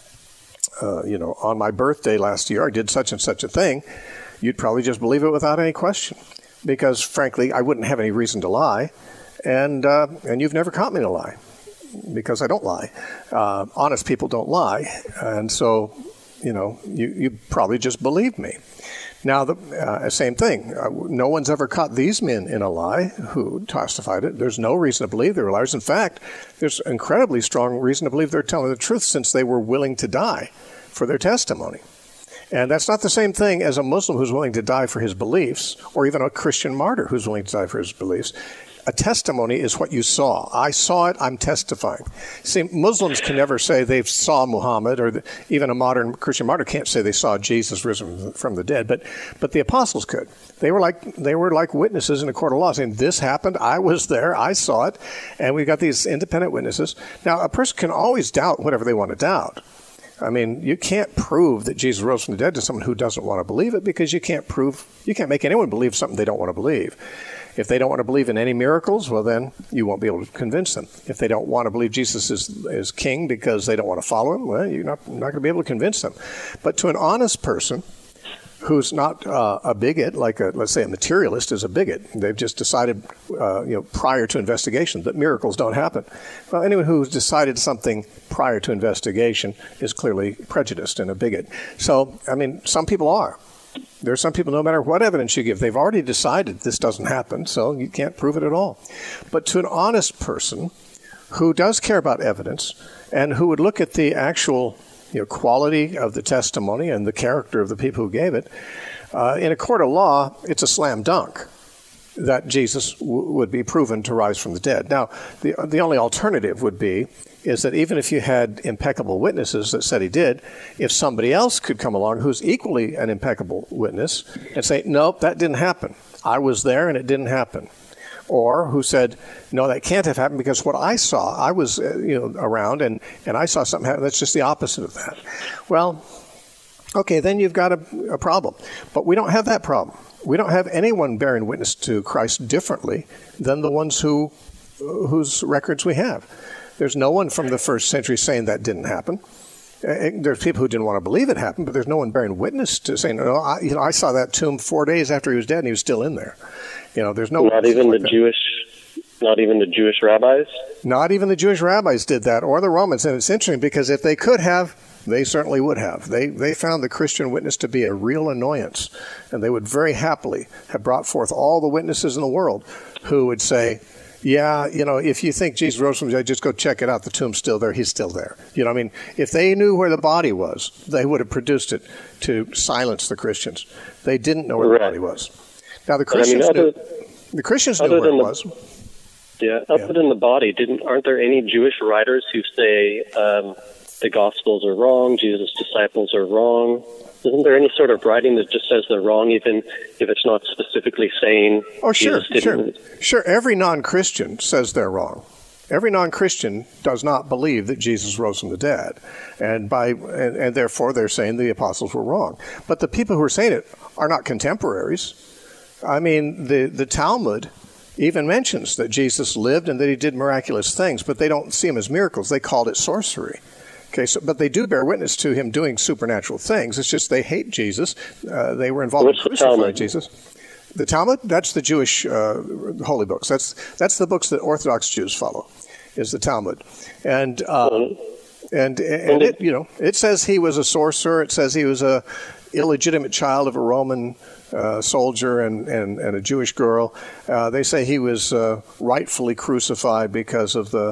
Speaker 1: uh, you know, on my birthday last year I did such and such a thing, you'd probably just believe it without any question, because frankly, I wouldn't have any reason to lie, and uh, and you've never caught me in a lie. Because I don't lie. Uh, honest people don't lie. And so, you know, you, you probably just believe me. Now, the uh, same thing. Uh, no one's ever caught these men in a lie who testified it. There's no reason to believe they were liars. In fact, there's incredibly strong reason to believe they're telling the truth, since they were willing to die for their testimony. And that's not the same thing as a Muslim who's willing to die for his beliefs, or even a Christian martyr who's willing to die for his beliefs. A testimony is what you saw. I saw it, I'm testifying. See, Muslims can never say they saw Muhammad, or the, even a modern Christian martyr can't say they saw Jesus risen from the dead, but but the apostles could. They were like they were like witnesses in a court of law, saying, this happened, I was there, I saw it, and we've got these independent witnesses. Now, a person can always doubt whatever they want to doubt. I mean, you can't prove that Jesus rose from the dead to someone who doesn't want to believe it, because you can't prove, you can't make anyone believe something they don't want to believe. If they don't want to believe in any miracles, well, then you won't be able to convince them. If they don't want to believe Jesus is, is king because they don't want to follow him, well, you're not, not going to be able to convince them. But to an honest person who's not uh, a bigot, like a, let's say a materialist is a bigot, they've just decided, uh, you know, prior to investigation that miracles don't happen. Well, anyone who's decided something prior to investigation is clearly prejudiced and a bigot. So, I mean, some people are. There are some people, no matter what evidence you give, they've already decided this doesn't happen, so you can't prove it at all. But to an honest person who does care about evidence and who would look at the actual, you know, quality of the testimony and the character of the people who gave it, uh, in a court of law, it's a slam dunk that Jesus w- would be proven to rise from the dead. Now, the the only alternative would be is that even if you had impeccable witnesses that said he did, if somebody else could come along who's equally an impeccable witness and say, nope, that didn't happen. I was there and it didn't happen. Or who said, no, that can't have happened because what I saw, I was uh, you know around and, and I saw something happen. That's just the opposite of that. Well, okay, then you've got a, a problem. But we don't have that problem. We don't have anyone bearing witness to Christ differently than the ones who whose records we have. There's no one from the first century saying that didn't happen. There's people who didn't want to believe it happened, but there's no one bearing witness to saying, no, I, you know, I saw that tomb four days after he was dead and he was still in there. You know, there's no
Speaker 6: not even
Speaker 1: like
Speaker 6: the
Speaker 1: that.
Speaker 6: Jewish, not even the Jewish rabbis.
Speaker 1: Not even the Jewish rabbis did that, or the Romans. And it's interesting because if they could have, they certainly would have. They they found the Christian witness to be a real annoyance, and they would very happily have brought forth all the witnesses in the world who would say, yeah, you know, if you think Jesus rose from the dead, just go check it out. The tomb's still there. He's still there. You know, I mean, if they knew where the body was, they would have produced it to silence the Christians. They didn't know where right. the body was. Now, the Christians I mean, other, knew, the Christians knew where it
Speaker 6: the,
Speaker 1: was.
Speaker 6: Yeah, other yeah. than the body, didn't aren't there any Jewish writers who say um, the Gospels are wrong, Jesus' disciples are wrong? Isn't there any sort of writing that just says they're wrong, even if it's not specifically saying?
Speaker 1: Oh, sure,
Speaker 6: Jesus
Speaker 1: sure,
Speaker 6: didn't?
Speaker 1: sure. Every non-Christian says they're wrong. Every non-Christian does not believe that Jesus rose from the dead, and by and, and therefore they're saying the apostles were wrong. But the people who are saying it are not contemporaries. I mean, the the Talmud even mentions that Jesus lived and that he did miraculous things, but they don't see him as miracles. They called it sorcery. Okay, so, but they do bear witness to him doing supernatural things. It's just they hate Jesus. Uh, they were involved
Speaker 6: What's
Speaker 1: in crucifying Jesus. The Talmud, that's the Jewish uh, holy books. That's that's the books that Orthodox Jews follow, is the Talmud. And uh, mm-hmm. and and it, you know, it says he was a sorcerer. It says he was a illegitimate child of a Roman uh, soldier and, and, and a Jewish girl. Uh, they say he was uh, rightfully crucified because of the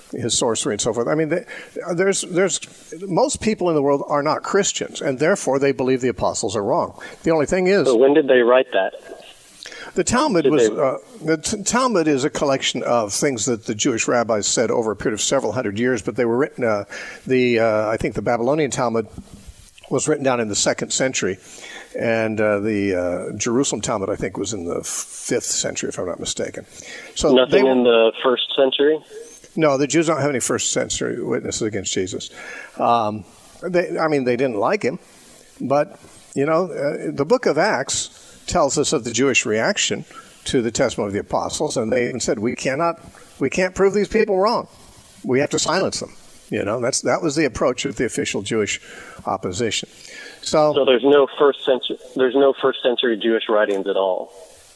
Speaker 1: his sorcery and so forth. I mean, they, there's there's most people in the world are not Christians, and therefore they believe the apostles are wrong. The only thing is,
Speaker 6: so when did they write that?
Speaker 1: The Talmud
Speaker 6: Did
Speaker 1: was
Speaker 6: they...
Speaker 1: uh, the t- Talmud is a collection of things that the Jewish rabbis said over a period of several hundred years, but they were written. Uh, the uh, I think the Babylonian Talmud was written down in the second century, and uh, the uh, Jerusalem Talmud I think was in the fifth century, if I'm not mistaken. So
Speaker 6: nothing
Speaker 1: they,
Speaker 6: in the first century.
Speaker 1: No, the Jews don't have any first century witnesses against Jesus. Um, they, I mean, they didn't like him, but you know, uh, the Book of Acts tells us of the Jewish reaction to the testimony of the apostles, and they even said, "We cannot, we can't prove these people wrong. We have to silence them." You know, that's that was the approach of the official Jewish opposition. So,
Speaker 6: so there's no first century, there's no first century Jewish writings at all.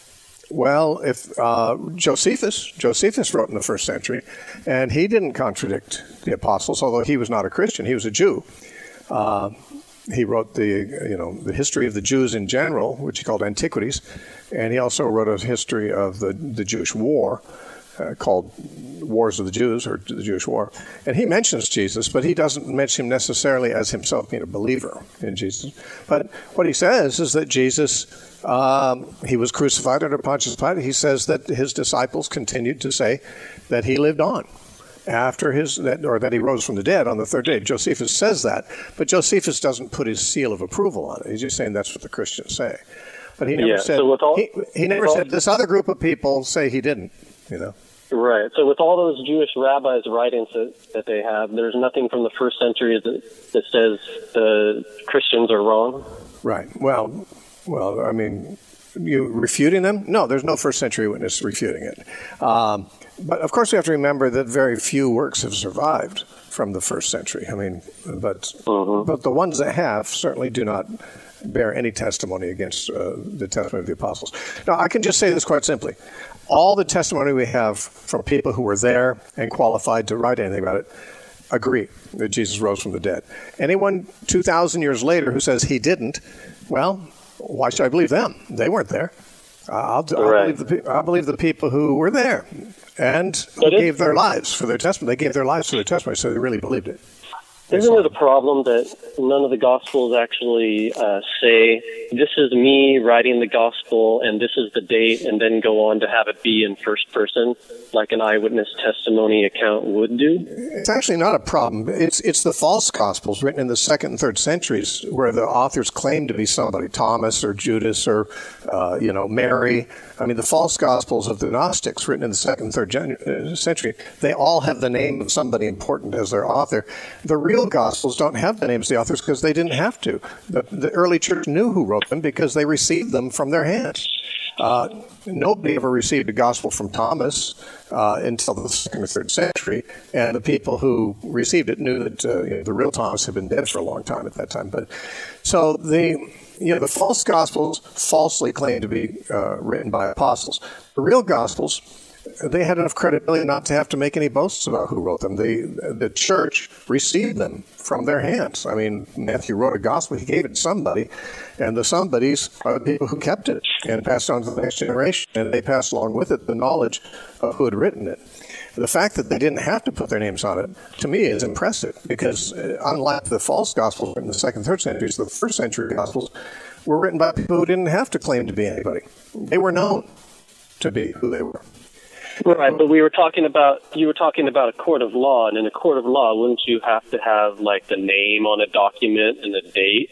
Speaker 1: Well, if uh, Josephus, Josephus wrote in the first century, and he didn't contradict the apostles, although he was not a Christian; he was a Jew. Uh, He wrote the, you know, the history of the Jews in general, which he called Antiquities, and he also wrote a history of the, the Jewish War, uh, called Wars of the Jews, or the Jewish War. And he mentions Jesus, but he doesn't mention him necessarily as himself being a believer in Jesus. But what he says is that Jesus, um, he was crucified under Pontius Pilate. He says that his disciples continued to say that he lived on after his, that, or that he rose from the dead on the third day. Josephus says that, but Josephus doesn't put his seal of approval on it. He's just saying that's what the Christians say. But he never
Speaker 6: yeah,
Speaker 1: said,
Speaker 6: so with all,
Speaker 1: he, he never
Speaker 6: all,
Speaker 1: said, this other group of people say he didn't, you know.
Speaker 6: Right. So with all those Jewish rabbis' writings that, that they have, there's nothing from the first century that, that says the Christians are wrong?
Speaker 1: Right. Well, well, I mean, you refuting them? No, there's no first century witness refuting it. Um, But, of course, we have to remember that very few works have survived from the first century. I mean, but mm-hmm. but the ones that have certainly do not bear any testimony against uh, the testimony of the apostles. Now, I can just say this quite simply. All the testimony we have from people who were there and qualified to write anything about it agree that Jesus rose from the dead. Anyone two thousand years later who says he didn't, well, why should I believe them? They weren't there. I'll, I'll,
Speaker 6: right.
Speaker 1: believe the, I'll believe the people who were there and who gave their lives for their testimony. They gave their lives for their testimony, so they really believed it.
Speaker 6: Isn't it a problem that none of the Gospels actually uh, say, this is me writing the Gospel and this is the date, and then go on to have it be in first person, like an eyewitness testimony account would do?
Speaker 1: It's actually not a problem. It's it's the false Gospels written in the second and third centuries where the authors claim to be somebody, Thomas or Judas or, uh, you know, Mary. I mean, the false Gospels of the Gnostics written in the second and third gen- century, they all have the name of somebody important as their author. The real Gospels don't have the names of the authors because they didn't have to. The, the early church knew who wrote them because they received them from their hands. Uh, nobody ever received a gospel from Thomas uh, until the second or third century, and the people who received it knew that uh, you know, the real Thomas had been dead for a long time at that time. But so the you know the false gospels falsely claim to be uh, written by apostles. The real gospels, they had enough credibility not to have to make any boasts about who wrote them. The the church received them from their hands. I mean, Matthew wrote a gospel, he gave it to somebody, and the somebodies are the people who kept it and passed on to the next generation, and they passed along with it the knowledge of who had written it. The fact that they didn't have to put their names on it, to me, is impressive, because uh, unlike the false gospels written in the second, third centuries, the first century gospels were written by people who didn't have to claim to be anybody. They were known to be who they were.
Speaker 6: Right, but we were talking about, you were talking about a court of law, and in a court of law, wouldn't you have to have, like, the name on a document and the date?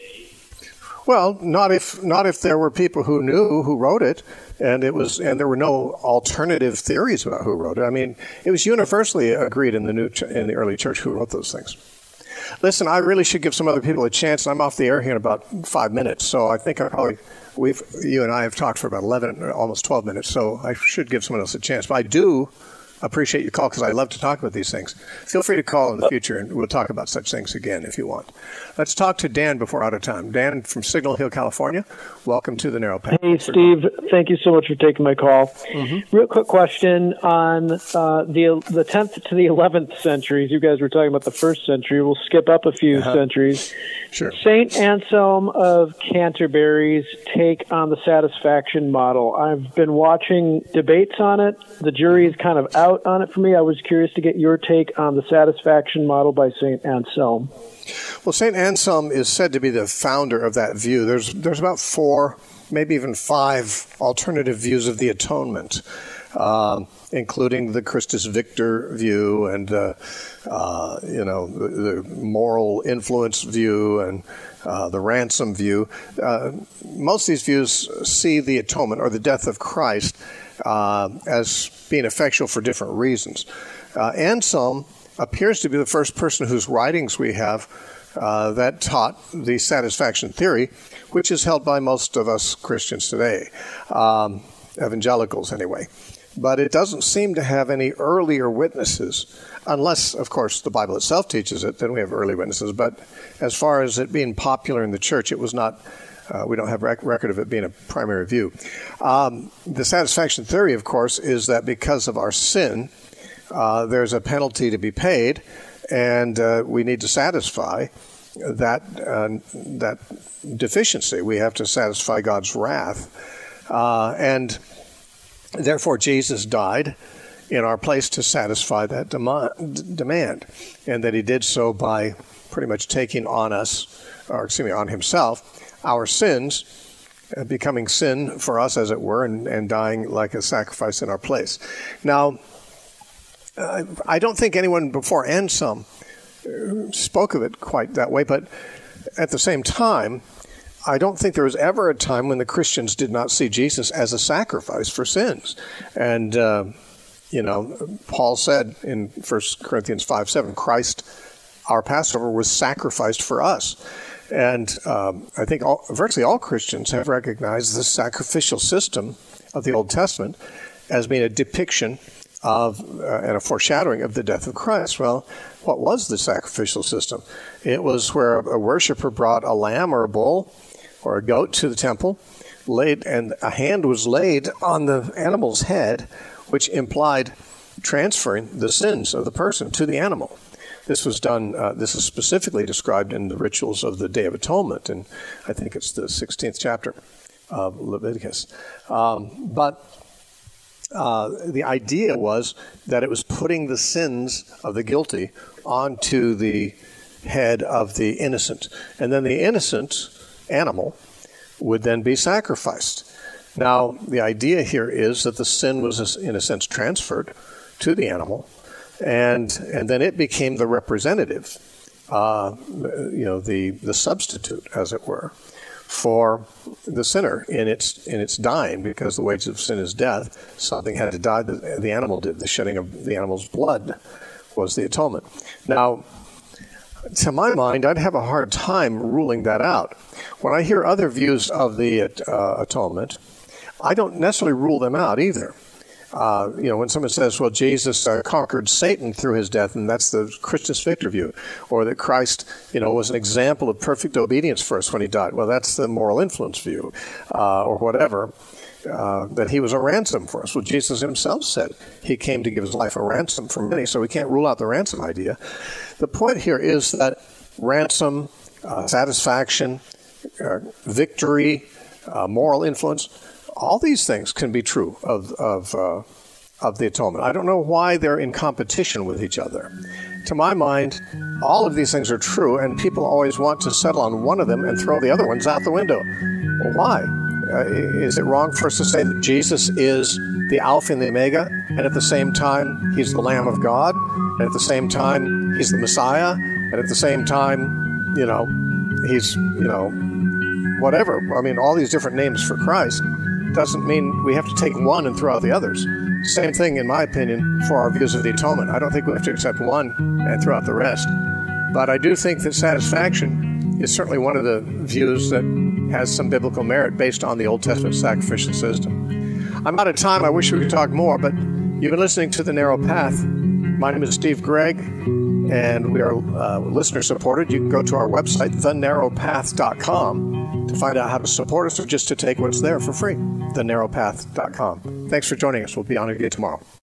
Speaker 1: Well, not if not if there were people who knew who wrote it, and it was and there were no alternative theories about who wrote it. I mean, it was universally agreed in the new in the early church who wrote those things. Listen, I really should give some other people a chance. I'm off the air here in about five minutes, so I think I probably we've you and I have talked for about eleven, almost twelve minutes. So I should give someone else a chance. But I do appreciate your call because I love to talk about these things. Feel free to call in the future, and we'll talk about such things again if you want. Let's talk to Dan before we're out of time. Dan from Signal Hill, California. Welcome to the Narrow Path.
Speaker 7: Hey, Steve. Thank you so much for taking my call. Mm-hmm. Real quick question on uh, the the tenth to the eleventh centuries. You guys were talking about the first century. We'll skip up a few uh-huh. centuries.
Speaker 1: Sure.
Speaker 7: Saint Anselm of Canterbury's take on the satisfaction model. I've been watching debates on it. The jury is kind of out out on it for me. I was curious to get your take on the satisfaction model by Saint Anselm.
Speaker 1: Well, Saint Anselm is said to be the founder of that view. There's there's about four, maybe even five alternative views of the atonement, uh, including the Christus Victor view and uh, uh, you know the, the moral influence view and uh, the ransom view. Uh, most of these views see the atonement or the death of Christ uh, as being effectual for different reasons. Uh, Anselm appears to be the first person whose writings we have uh, that taught the satisfaction theory, which is held by most of us Christians today, um, evangelicals anyway. But it doesn't seem to have any earlier witnesses, unless, of course, the Bible itself teaches it, then we have early witnesses. But as far as it being popular in the church, it was not, uh, we don't have rec- record of it being a primary view. Um, the satisfaction theory, of course, is that because of our sin, Uh, there's a penalty to be paid, and uh, we need to satisfy that uh, that deficiency. We have to satisfy God's wrath. Uh, and therefore, Jesus died in our place to satisfy that dem- demand, and that he did so by pretty much taking on us, or excuse me, on himself, our sins, uh, becoming sin for us, as it were, and, and dying like a sacrifice in our place. Now, Uh, I don't think anyone before Anselm spoke of it quite that way, but at the same time, I don't think there was ever a time when the Christians did not see Jesus as a sacrifice for sins. And, uh, you know, Paul said in First Corinthians five seven, Christ, our Passover, was sacrificed for us. And um, I think all, virtually all Christians have recognized the sacrificial system of the Old Testament as being a depiction of uh, and a foreshadowing of the death of Christ. Well, what was the sacrificial system? It was where a worshiper brought a lamb or a bull or a goat to the temple, laid, and a hand was laid on the animal's head, which implied transferring the sins of the person to the animal. This was done, uh, this is specifically described in the rituals of the Day of Atonement, and I think it's the sixteenth chapter of Leviticus. Um, but Uh, the idea was that it was putting the sins of the guilty onto the head of the innocent. And then the innocent animal would then be sacrificed. Now, the idea here is that the sin was, in a sense, transferred to the animal, and and then it became the representative, uh, you know, the, the substitute, as it were, for the sinner in its in its dying, because the wages of sin is death. Something had to die. The, the animal did. The shedding of the animal's blood was the atonement. Now, to my mind, I'd have a hard time ruling that out. When I hear other views of the uh, atonement, I don't necessarily rule them out either. Uh, you know, when someone says, well, Jesus uh, conquered Satan through his death, and that's the Christus Victor view, or that Christ, you know, was an example of perfect obedience for us when he died. Well, that's the moral influence view, uh, or whatever, uh, that he was a ransom for us. Well, Jesus himself said he came to give his life a ransom for many, so we can't rule out the ransom idea. The point here is that ransom, uh, satisfaction, uh, victory, uh, moral influence, all these things can be true of of uh, of the atonement. I don't know why they're in competition with each other. To my mind, all of these things are true, and people always want to settle on one of them and throw the other ones out the window. Well, why? Uh, is it wrong for us to say that Jesus is the Alpha and the Omega, and at the same time, he's the Lamb of God, and at the same time, he's the Messiah, and at the same time, you know, he's, you know, whatever. I mean, all these different names for Christ doesn't mean we have to take one and throw out the others. Same thing, in my opinion, for our views of the atonement. I don't think we have to accept one and throw out the rest. But I do think that satisfaction is certainly one of the views that has some biblical merit based on the Old Testament sacrificial system. I'm out of time. I wish we could talk more, but you've been listening to The Narrow Path. My name is Steve Gregg, and we are uh, listener-supported. You can go to our website, the narrow path dot com, to find out how to support us or just to take what's there for free, the narrow path dot com. Thanks for joining us. We'll be on again tomorrow.